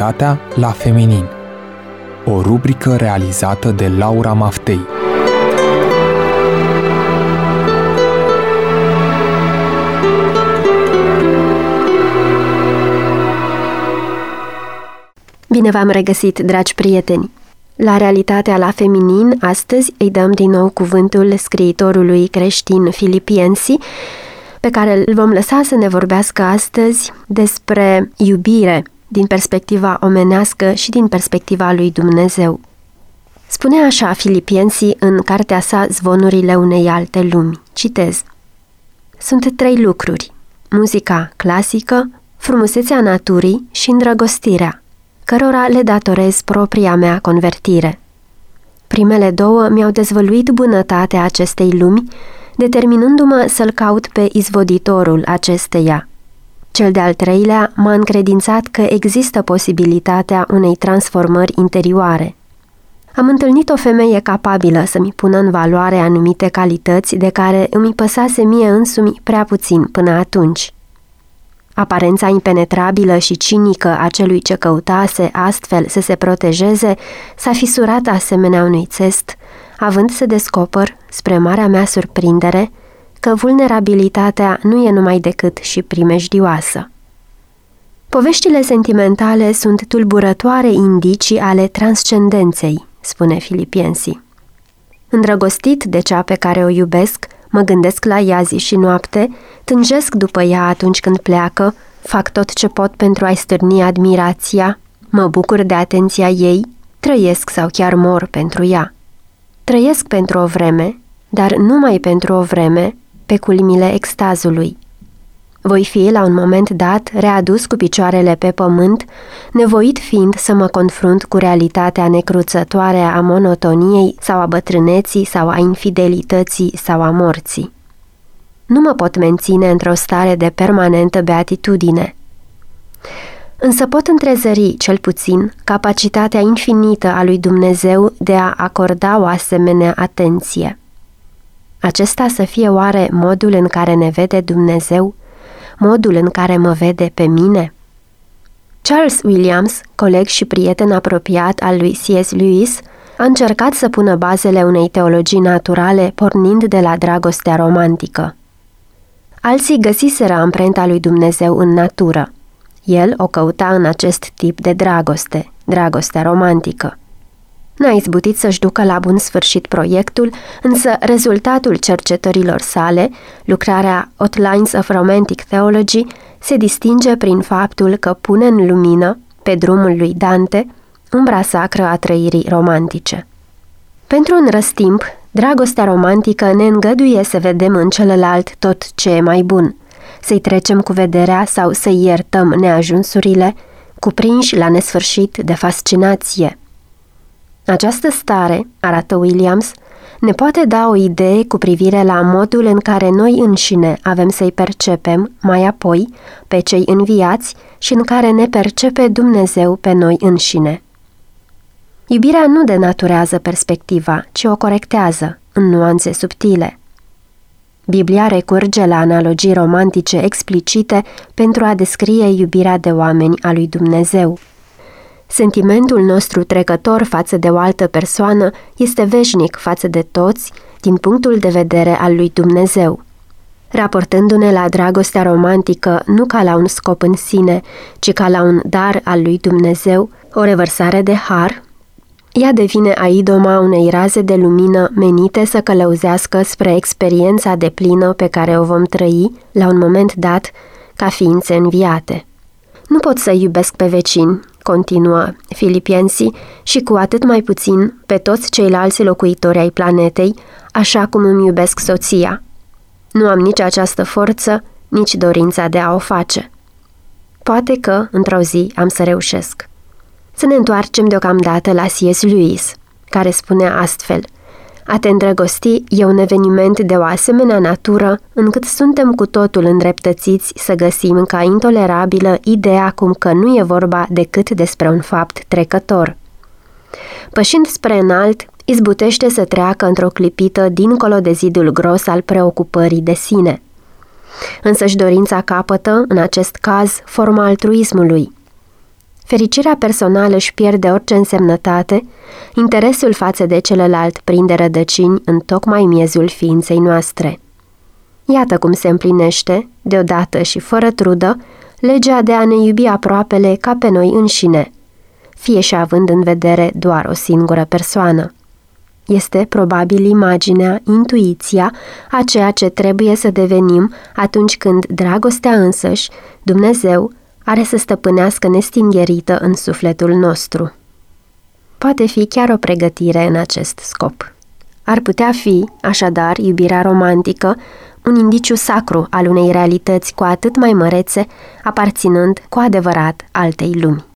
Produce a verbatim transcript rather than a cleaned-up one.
Realitatea la feminin. O rubrică realizată de Laura Maftei. Bine v-am regăsit, dragi prieteni! La Realitatea la feminin, astăzi îi dăm din nou cuvântul scriitorului creștin Filipiensi, pe care îl vom lăsa să ne vorbească astăzi despre iubire din perspectiva omenească și din perspectiva lui Dumnezeu. Spune așa Filipiensi în cartea sa Zvonurile unei alte lumi. Citez: Sunt trei lucruri: muzica clasică, frumusețea naturii și îndrăgostirea, cărora le datorez propria mea convertire. Primele două mi-au dezvăluit bunătatea acestei lumi, determinându-mă să-l caut pe izvoditorul acesteia. Cel de-al treilea m-a încredințat că există posibilitatea unei transformări interioare. Am întâlnit o femeie capabilă să-mi pună în valoare anumite calități de care îmi păsase mie însumi prea puțin până atunci. Aparența impenetrabilă și cinică a celui ce căutase astfel să se protejeze s-a fisurat asemenea unui țest, având să descoper, spre marea mea surprindere, că vulnerabilitatea nu e numai decât și primejdioasă. Poveștile sentimentale sunt tulburătoare indicii ale transcendenței, spune Filipiensi. Îndrăgostit de cea pe care o iubesc, mă gândesc la ea zi și noapte, tânjesc după ea atunci când pleacă, fac tot ce pot pentru a-i stârni admirația, mă bucur de atenția ei, trăiesc sau chiar mor pentru ea. Trăiesc pentru o vreme, dar numai pentru o vreme, pe culmile extazului. Voi fi, la un moment dat, readus cu picioarele pe pământ, nevoit fiind să mă confrunt cu realitatea necruțătoare a monotoniei sau a bătrâneții sau a infidelității sau a morții. Nu mă pot menține într-o stare de permanentă beatitudine. Însă pot întrezări, cel puțin, capacitatea infinită a lui Dumnezeu de a acorda o asemenea atenție. Acesta să fie oare modul în care ne vede Dumnezeu? Modul în care mă vede pe mine? Charles Williams, coleg și prieten apropiat al lui C S Lewis, a încercat să pună bazele unei teologii naturale pornind de la dragostea romantică. Alții găsiseră amprenta lui Dumnezeu în natură. El o căuta în acest tip de dragoste, dragostea romantică. N-a izbutit să-și ducă la bun sfârșit proiectul, însă rezultatul cercetărilor sale, lucrarea Outlines of Romantic Theology, se distinge prin faptul că pune în lumină, pe drumul lui Dante, umbra sacră a trăirii romantice. Pentru un răstimp, dragostea romantică ne îngăduie să vedem în celălalt tot ce e mai bun, să-i trecem cu vederea sau să-i iertăm neajunsurile, cuprinși la nesfârșit de fascinație. Această stare, arată Williams, ne poate da o idee cu privire la modul în care noi înșine avem să-i percepem, mai apoi, pe cei înviați și în care ne percepe Dumnezeu pe noi înșine. Iubirea nu denaturează perspectiva, ci o corectează, în nuanțe subtile. Biblia recurge la analogii romantice explicite pentru a descrie iubirea de oameni a lui Dumnezeu. Sentimentul nostru trecător față de o altă persoană este veșnic față de toți, din punctul de vedere al lui Dumnezeu. Raportându-ne la dragostea romantică nu ca la un scop în sine, ci ca la un dar al lui Dumnezeu, o revărsare de har, ea devine aidoma unei raze de lumină menite să călăuzească spre experiența deplină pe care o vom trăi, la un moment dat, ca ființe înviate. Nu pot să iubesc pe vecini, continuă Filipiensi, și cu atât mai puțin pe toți ceilalți locuitori ai planetei, așa cum îmi iubesc soția. Nu am nici această forță, nici dorința de a o face. Poate că, într-o zi, am să reușesc. Să ne întoarcem deocamdată la C S Lewis, care spunea astfel: a te îndrăgosti e un eveniment de o asemenea natură încât suntem cu totul îndreptățiți să găsim ca intolerabilă ideea cum că nu e vorba decât despre un fapt trecător. Pășind spre înalt, izbutește să treacă într-o clipită dincolo de zidul gros al preocupării de sine. Însăși dorința capătă, în acest caz, forma altruismului. Fericirea personală își pierde orice însemnătate, interesul față de celălalt prinde rădăcini în tocmai miezul ființei noastre. Iată cum se împlinește, deodată și fără trudă, legea de a ne iubi aproapele ca pe noi înșine, fie și având în vedere doar o singură persoană. Este probabil imaginea, intuiția a ceea ce trebuie să devenim atunci când dragostea însăși, Dumnezeu, are să stăpânească nestingherită în sufletul nostru. Poate fi chiar o pregătire în acest scop. Ar putea fi, așadar, iubirea romantică, un indiciu sacru al unei realități cu atât mai mărețe, aparținând cu adevărat altei lumi.